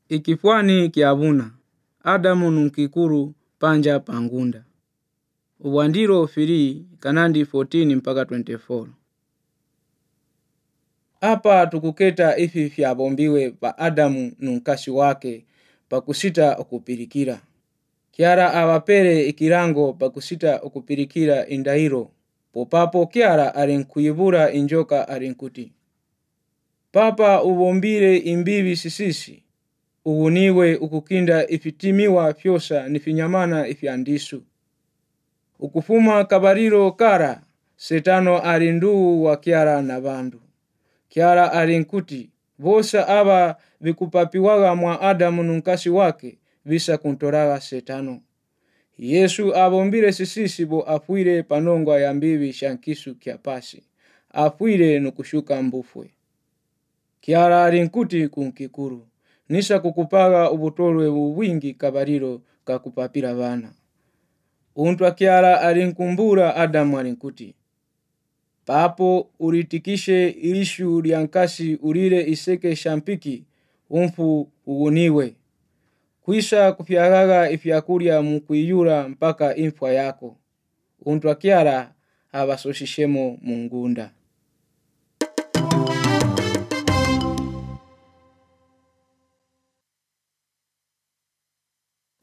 Ikifwani kiavuna, Adamu nunkikuru panja pangunda. Uwandiro fili Kanandi 14 mpaka 24. Hapa tukuketa ifi fyabombiwe pa Adamu nunkasi wake pakusita okupirikira. Kiara awapere ikirango pakusita okupirikira indahiro. Popapo kiara arinkuyibura injoka arinkuti. Papa ubombire imbibi sisisi. Uuniwe ukukinda ifitimiwa fyosa nifinyamana ifyandisu. Ukufuma kabariro kara, Setano arindu wa kiara na bandu. Kiara arinkuti, vosa aba vikupapiwaga mwa Adamu nunkasi wake, visa kuntoraga Setano. Yesu abombire sisisi bo afuire panongwa ya mbibi shankisu kiapasi. Afuire nukushuka mbufwe. Kiara arinkuti kunkikuru. Nisa kukupaga ubutolwe uwingi kabariro kakupapira vana. Untwa kiara arinkumbura Adamu arinkuti. Papo uritikishe ilishu liankasi urire iseke shampiki umfu uuniwe. Kuisa kufiagaga ifyakuria mkuiyura mpaka infwa yako. Untwa kiara abasoshishemo mungunda.